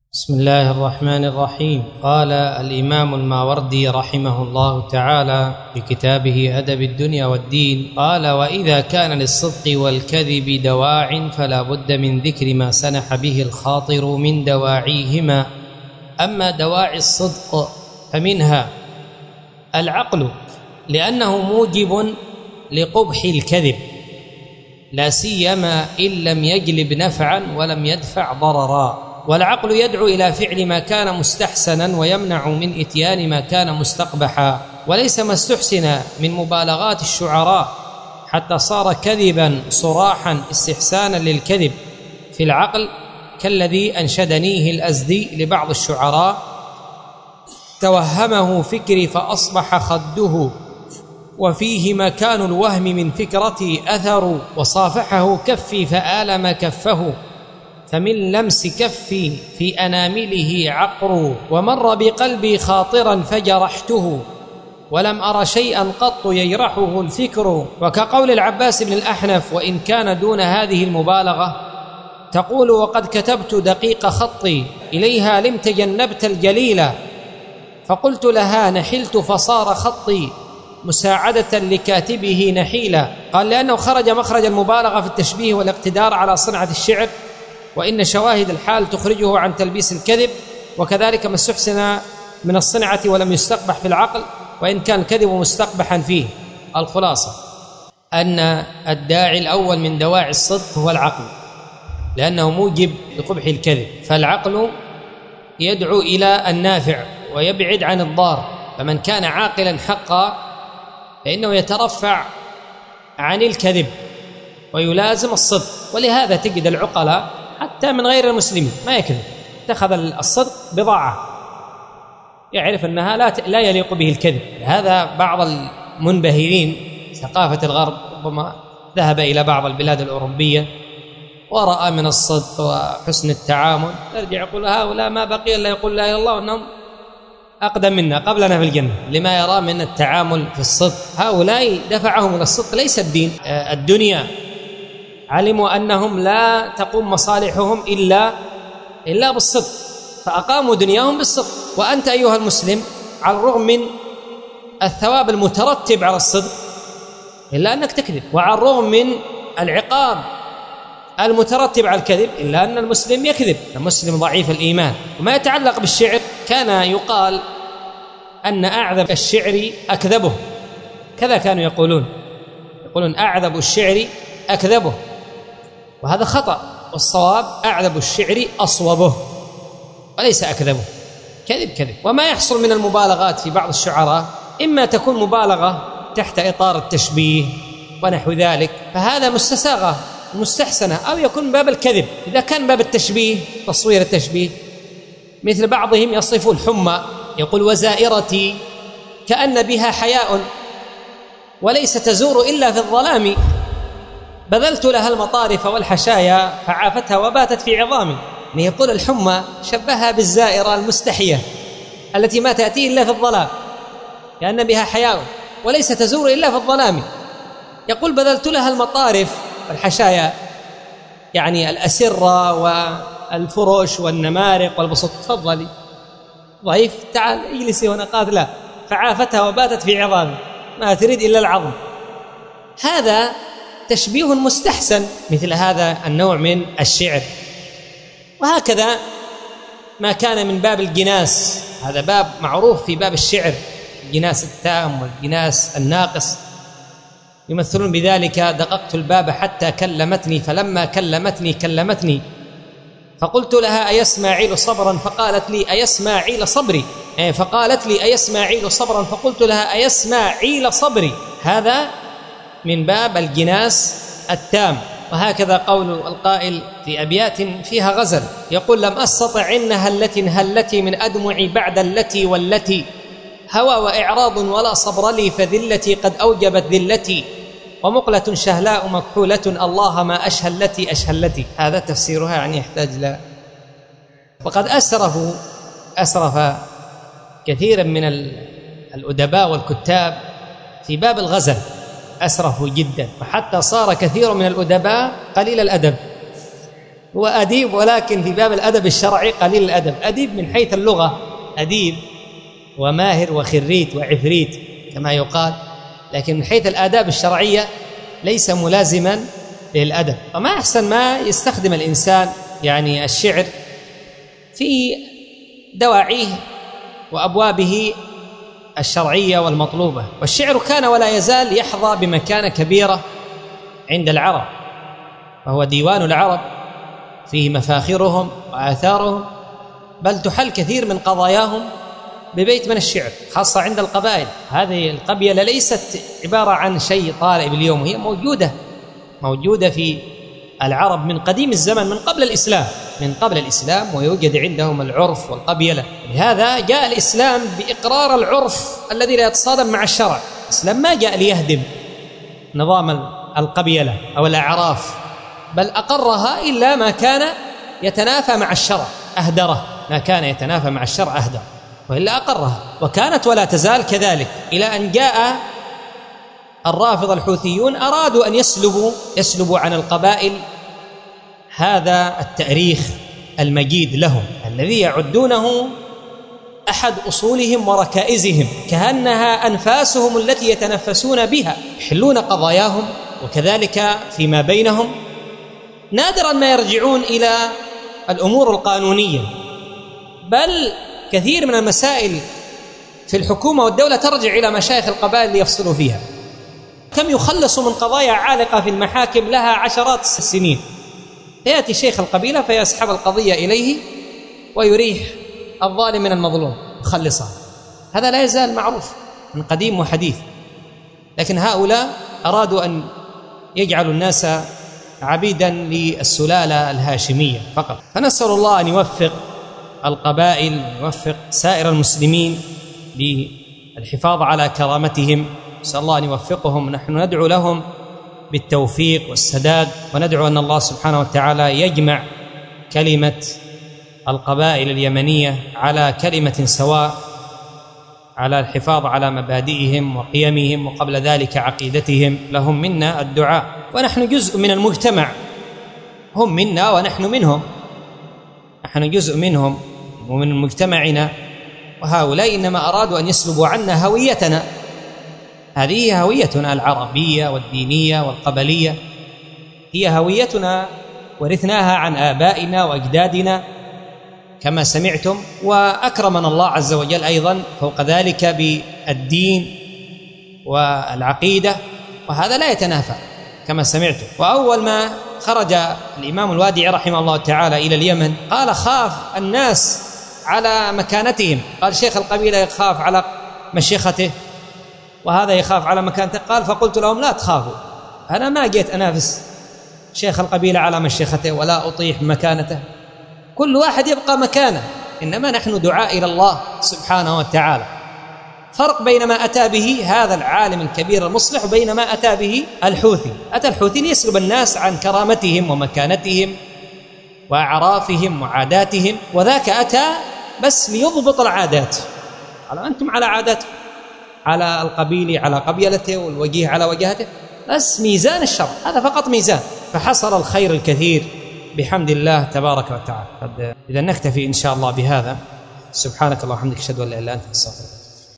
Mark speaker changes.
Speaker 1: بسم الله الرحمن الرحيم. قال الإمام الماوردي رحمه الله تعالى في كتابه أدب الدنيا والدين، قال: وإذا كان للصدق والكذب دواع فلا بد من ذكر ما سنح به الخاطر من دواعيهما. أما دواعي الصدق فمنها العقل، لأنه موجب لقبح الكذب، لا سيما إن لم يجلب نفعا ولم يدفع ضررا. والعقل يدعو إلى فعل ما كان مستحسنا ويمنع من إتيان ما كان مستقبحا، وليس ما استحسن من مبالغات الشعراء حتى صار كذبا صراحا استحسانا للكذب في العقل، كالذي أنشدنيه الأزدي لبعض الشعراء: توهمه فكري فأصبح خده، وفيه مكان الوهم من فكرتي أثر، وصافحه كفي فآلم كفه، فمن لمس كفي في أنامله عقر، ومر بقلبي خاطرا فجرحته، ولم أر شيئا قط يجرحه الفكر. وكقول العباس بن الأحنف وإن كان دون هذه المبالغة، تقول: وقد كتبت دقيق خطي إليها لم تجنبت الجليل، فقلت لها نحلت فصار خطي مساعدة لكاتبه نحيلا. قال: لأنه خرج مخرج المبالغة في التشبيه والاقتدار على صنعة الشعر، وإن شواهد الحال تخرجه عن تلبيس الكذب، وكذلك ما استحسن من الصنعة ولم يستقبح في العقل، وإن كان الكذب مستقبحا فيه. الخلاصة أن الداعي الأول من دواعي الصدق هو العقل، لأنه موجب لقبح الكذب، فالعقل يدعو إلى النافع ويبعد عن الضار، فمن كان عاقلا حقا فإنه يترفع عن الكذب ويلازم الصدق. ولهذا تجد العقلاء حتى من غير المسلمين ما يكذب، اتخذ الصدق بضاعة، يعرف أنها لا يليق به الكذب. هذا بعض المنبهرين ثقافة الغرب ربما ذهب إلى بعض البلاد الأوروبية ورأى من الصدق وحسن التعامل، يرجع يقول: هؤلاء ما بقي إلا يقول لا إله إلا الله، وأنهم أقدم منا قبلنا في الجنة، لما يرى من التعامل في الصدق. هؤلاء دفعهم إلى الصدق ليس الدين، الدنيا. علموا أنهم لا تقوم مصالحهم إلا بالصدق، فأقاموا دنياهم بالصدق. وأنت أيها المسلم على الرغم من الثواب المترتب على الصدق إلا أنك تكذب، وعلى الرغم من العقاب المترتب على الكذب إلا أن المسلم يكذب، المسلم ضعيف الإيمان. وما يتعلق بالشعر، كان يقال أن أعذب الشعر أكذبه، كذا كانوا يقولون أعذب الشعر أكذبه، وهذا خطأ، والصواب أعذب الشعر أصوبه، وليس أكذبه. كذب. وما يحصل من المبالغات في بعض الشعراء إما تكون مبالغة تحت إطار التشبيه ونحو ذلك، فهذا مستساغة مستحسنة، أو يكون باب الكذب. إذا كان باب التشبيه، تصوير التشبيه، مثل بعضهم يصف الحمى يقول: وزائرتي كأن بها حياء وليس تزور إلا في الظلام، بذلت لها المطارف والحشايا فعافتها وباتت في عظامي. يعني يقول الحمى شبهها بالزائرة المستحية التي ما تأتي إلا في الظلام، كأن بها حياء وليس تزور إلا في الظلام. يقول: بذلت لها المطارف والحشايا، يعني الأسرة والفرش والنمارق والبسط. تفضلي ضعيف، تعال اجلسي هنا. قالت: لا، فعافتها وباتت في عظامي، ما تريد إلا العظم. هذا تشبيه مستحسن، مثل هذا النوع من الشعر. وهكذا ما كان من باب الجناس، هذا باب معروف في باب الشعر، الجناس التام والجناس الناقص، يمثلون بذلك: دققت الباب حتى كلمتني، فلما كلمتني فقلت لها: أيسماعيل صبرا؟ فقالت لي: أيسماعيل صبري. فقالت لي: أيسماعيل صبرا؟ فقلت لها: أيسماعيل صبري. هذا من باب الجناس التام. وهكذا قول القائل في أبيات فيها غزل، يقول: لم أستطع إن هلتي من أدمعي بعد التي والتي، هوى وإعراض ولا صبر لي، فذلتي قد أوجبت ذلتي، ومقلة شهلاء مكحولة، الله ما أشهلتي. هذا تفسيرها، يعني يحتاج لا. وقد أسرف كثيرا من الأدباء والكتاب في باب الغزل، أسرفوا جدا، وحتى صار كثير من الأدباء قليل الأدب، هو أديب، ولكن في باب الأدب الشرعي قليل الأدب. أديب من حيث اللغة، أديب وماهر وخريت وعفريت كما يقال، لكن من حيث الآداب الشرعية ليس ملازما للأدب. وما أحسن ما يستخدم الإنسان يعني الشعر في دواعيه وأبوابه الشرعية والمطلوبة. والشعر كان ولا يزال يحظى بمكانة كبيرة عند العرب، فهو ديوان العرب فيه مفاخرهم وآثارهم، بل تحل كثير من قضاياهم ببيت من الشعر، خاصة عند القبائل. هذه القبيلة ليست عبارة عن شيء طارئ باليوم، هي موجودة في العرب من قديم الزمن، من قبل الإسلام، ويوجد عندهم العرف والقبيلة. لهذا جاء الإسلام بإقرار العرف الذي لا يتصادم مع الشرع. الإسلام ما جاء ليهدم نظام القبيلة أو الأعراف، بل أقرها إلا ما كان يتنافى مع الشرع أهدره، ما كان يتنافى مع الشرع أهدر، وإلا أقرها. وكانت ولا تزال كذلك إلى أن جاء الرافضة الحوثيون أرادوا أن يسلبوا عن القبائل هذا التأريخ المجيد لهم، الذي يعدونه أحد أصولهم وركائزهم، كأنها أنفاسهم التي يتنفسون بها، يحلون قضاياهم وكذلك فيما بينهم. نادرا ما يرجعون إلى الأمور القانونية، بل كثير من المسائل في الحكومة والدولة ترجع إلى مشايخ القبائل ليفصلوا فيها. كم يخلصوا من قضايا عالقة في المحاكم لها عشرات السنين، يأتي شيخ القبيلة فيسحب القضية إليه ويريح الظالم من المظلوم يخلصها. هذا لا يزال معروف من قديم وحديث، لكن هؤلاء أرادوا أن يجعلوا الناس عبيدا للسلالة الهاشمية فقط. فنسأل الله أن يوفق القبائل، يوفق سائر المسلمين للحفاظ على كرامتهم. نسأل الله أن يوفقهم، نحن ندعو لهم بالتوفيق والسداد، وندعو أن الله سبحانه وتعالى يجمع كلمة القبائل اليمنية على كلمة سواء، على الحفاظ على مبادئهم وقيمهم، وقبل ذلك عقيدتهم. لهم منا الدعاء، ونحن جزء من المجتمع، هم منا ونحن منهم، نحن جزء منهم ومن مجتمعنا، وهؤلاء إنما أرادوا أن يسلبوا عنا هويتنا. هذه هويتنا العربية والدينية والقبلية، هي هويتنا ورثناها عن آبائنا وأجدادنا كما سمعتم، وأكرمنا الله عز وجل أيضا فوق ذلك بالدين والعقيدة، وهذا لا يتنافى كما سمعتم. وأول ما خرج الإمام الوادعي رحمه الله تعالى إلى اليمن قال خاف الناس على مكانتهم، قال شيخ القبيلة يخاف على مشيخته وهذا يخاف على مكانته، قال فقلت لهم لا تخافوا، أنا ما جيت أنافس شيخ القبيلة على مشيخته ولا أطيح مكانته، كل واحد يبقى مكانه، إنما نحن دعاء إلى الله سبحانه وتعالى. فرق بين ما أتى به هذا العالم الكبير المصلح وبين ما أتى به الحوثي. أتى الحوثي ليسلب الناس عن كرامتهم ومكانتهم وأعرافهم وعاداتهم، وذاك أتى بس ليضبط العادات. على أنتم على عاداتكم، على القبيلة على قبيلته، والوجيه على وجهته، بس ميزان الشرع، هذا فقط ميزان. فحصل الخير الكثير بحمد الله تبارك وتعالى. إذا نكتفي إن شاء الله بهذا. سبحانك اللهم وبحمدك، أشهد أن لا إله إلا أنت، أستغفرك.